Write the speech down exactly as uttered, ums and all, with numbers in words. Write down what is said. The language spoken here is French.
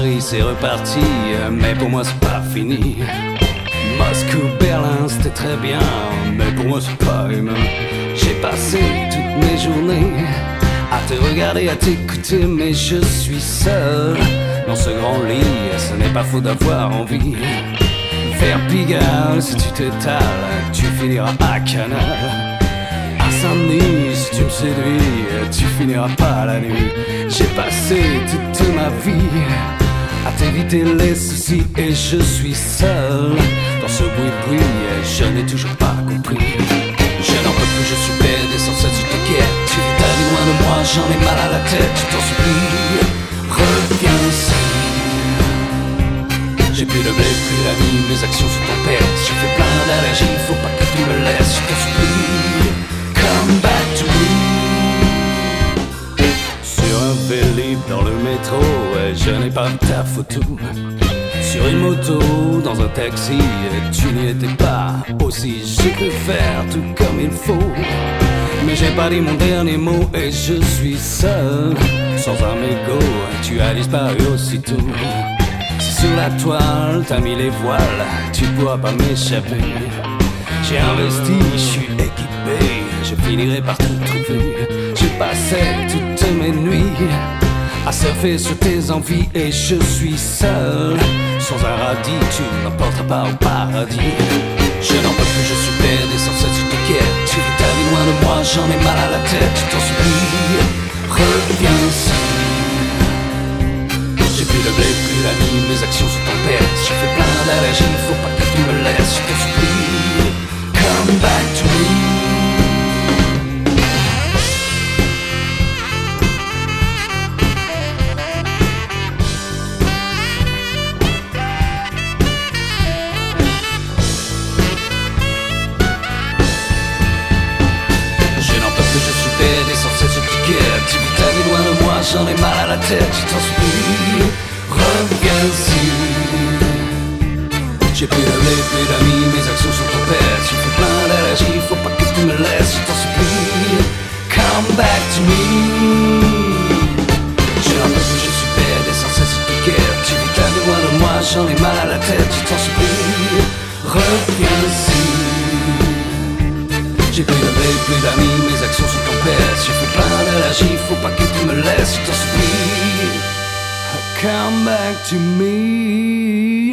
Paris c'est reparti, mais pour moi c'est pas fini. Moscou, Berlin c'était très bien, mais pour moi c'est pas humain. J'ai passé toutes mes journées à te regarder, à t'écouter, mais je suis seul dans ce grand lit. Ce n'est pas faux d'avoir envie. Vers Pigalle, si tu t'étales, tu finiras à Canal. À Saint-Denis, si tu me séduis, tu finiras pas la nuit. J'ai passé toute ma vie à t'éviter les soucis et je suis seul dans ce bruit-bruit. Je n'ai toujours pas compris. Je n'en peux plus, je suis bête et sans cesse je te guette. Tu veux d'aller loin de moi, j'en ai mal à la tête. Je t'en supplie, reviens ici. J'ai plus de blé, plus d'amis, mes actions sont en perte. J'ai fait plein d'allergies, faut pas que tu me laisses. Je t'en supplie, come back to me. Sur un Vélib dans le métro, ouais, je n'ai pas ta photo. Sur une moto, dans un taxi, tu n'y étais pas aussi. J'ai cru faire tout comme il faut, mais j'ai pas dit mon dernier mot et je suis seul, sans un mégot. Tu as disparu aussitôt. Si sur la toile t'as mis les voiles, tu pourras pas m'échapper. J'ai investi, je suis équipé, je finirai par te trouver. J'ai passé toutes mes nuits à surfer sur tes envies et je suis seul, sans un radis, tu ne m'apporteras pas au paradis. Je n'en peux plus, je suis bête et sans cesse je te guette. Tu veux t'aller loin de moi, j'en ai mal à la tête. Je t'en supplie, reviens ici. J'ai plus de blé, plus d'amis, mes actions sont en perte. J'ai fait plein d'allergies, faut pas que tu me laisses. Je t'en supplie, come back to me. Et sans cesse je te guette. Tu veux t'aller loin de moi, j'en ai mal à la tête. Je t'en supplie, reviens ici. J'ai plus de blé, plus d'amis, mes actions sont en perte. J'ai fait plein d'allergies, faut pas que tu me laisses. Je t'en supplie, come back to me. Je n'en peux plus, je suis bête et sans cesse je te guette. Tu veux t'aller loin de moi, j'en ai mal à la tête. Je t'en supplie, reviens ici. J'ai plus de blé, plus d'amis, mes actions sont en perte. J'ai fait plein d'allergies, faut pas que tu me laisses. Je t'en supplie, come back to me.